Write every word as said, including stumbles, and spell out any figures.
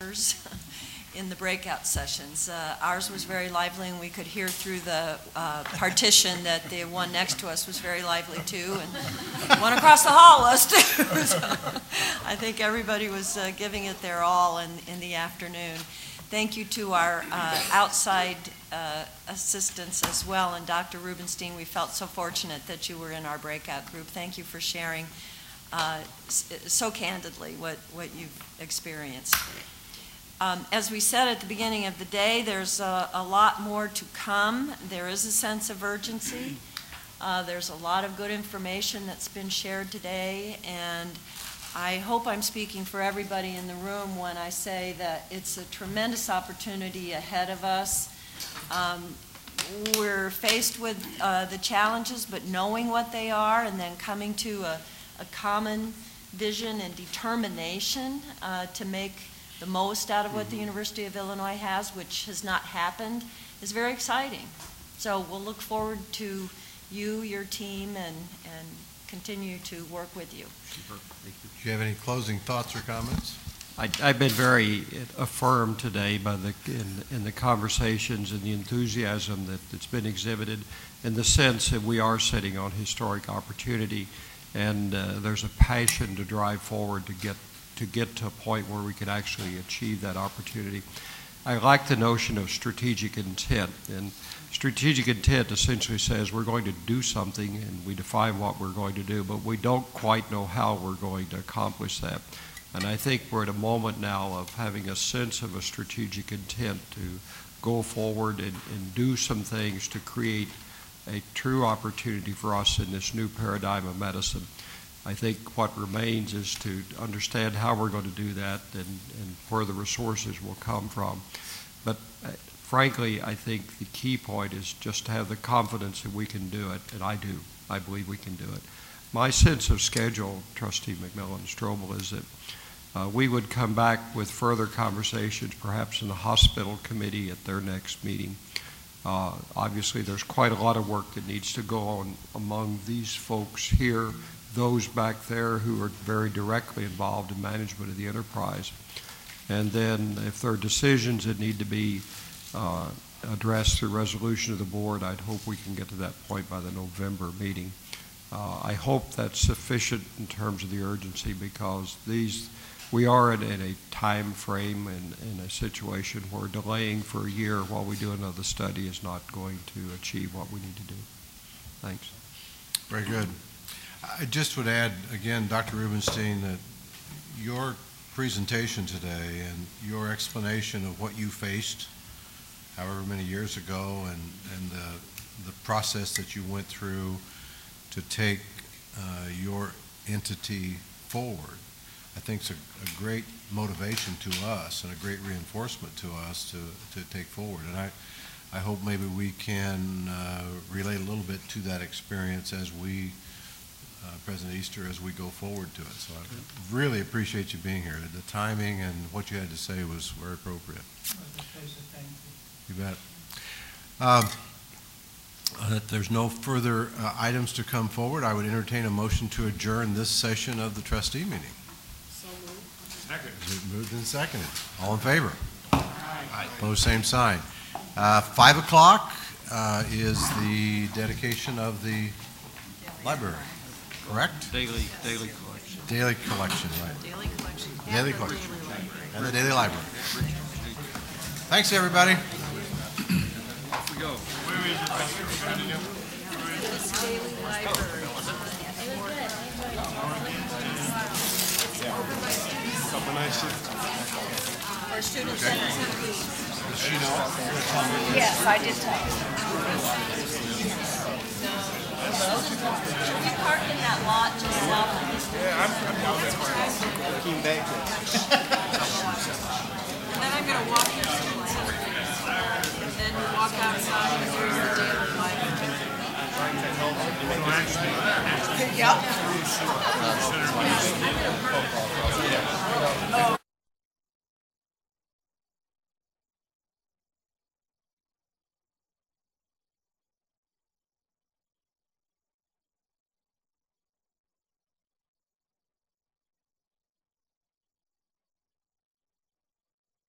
others in the breakout sessions. Uh, ours was very lively, and we could hear through the uh, partition that the one next to us was very lively too, and one across the hall was too. So I think everybody was uh, giving it their all in, in the afternoon. Thank you to our uh, outside uh, assistants as well, and Doctor Rubenstein, we felt so fortunate that you were in our breakout group. Thank you for sharing uh, so candidly what, what you've experienced. Um, as we said at the beginning of the day, there's a, a lot more to come. There is a sense of urgency. Uh, there's a lot of good information that's been shared today, and I hope I'm speaking for everybody in the room when I say that it's a tremendous opportunity ahead of us. Um, we're faced with uh, the challenges, but knowing what they are and then coming to a, a common vision and determination uh, to make the most out of what the University of Illinois has, which has not happened, is very exciting. So we'll look forward to you, your team, and, and continue to work with you. Super. Thank you. Do you have any closing thoughts or comments? I, I've been very affirmed today by the in, in the conversations and the enthusiasm that, that's been exhibited, in the sense that we are sitting on historic opportunity, and uh, there's a passion to drive forward to get to get to a point where we can actually achieve that opportunity. I like the notion of strategic intent, and strategic intent essentially says we're going to do something and we define what we're going to do, but we don't quite know how we're going to accomplish that. And I think we're at a moment now of having a sense of a strategic intent to go forward and, and do some things to create a true opportunity for us in this new paradigm of medicine. I think what remains is to understand how we're going to do that and, and where the resources will come from. But uh, frankly, I think the key point is just to have the confidence that we can do it, and I do. I believe we can do it. My sense of schedule, Trustee McMillan Strobel, is that uh, we would come back with further conversations, perhaps in the hospital committee at their next meeting. Uh, obviously, there's quite a lot of work that needs to go on among these folks here, those back there who are very directly involved in management of the enterprise. And then if there are decisions that need to be uh, addressed through resolution of the board, I'd hope we can get to that point by the November meeting. Uh, I hope that's sufficient in terms of the urgency, because these, we are in, in a time frame and in a situation where delaying for a year while we do another study is not going to achieve what we need to do. Thanks. Very good. I just would add, again, Doctor Rubenstein, that your presentation today and your explanation of what you faced however many years ago, and, and the, the process that you went through to take uh, your entity forward, I think is a, a great motivation to us and a great reinforcement to us to, to take forward. And I, I hope maybe we can uh, relate a little bit to that experience as we Uh, President Easter, as we go forward to it. So I really appreciate you being here. The timing and what you had to say was very appropriate. You bet. Um, uh, if there's no further uh, items to come forward, I would entertain a motion to adjourn this session of the trustee meeting. So moved. Second. Is it moved and seconded? All in favor? Aye. Opposed, same sign. Uh, five o'clock uh, is the dedication of the library. Correct? Daily, daily collection. Daily collection, right. Daily collection. Daily collection. And the daily library. Thanks, everybody. Off we go. This daily library. Couple nice. Our student center. Does she know? Yes, I did tell her. You park in that lot just south of this. Yeah, I'm, I'm down there. Looking back. And then I'm going to walk your student center. And then we walk outside and here's the daily library. Yep.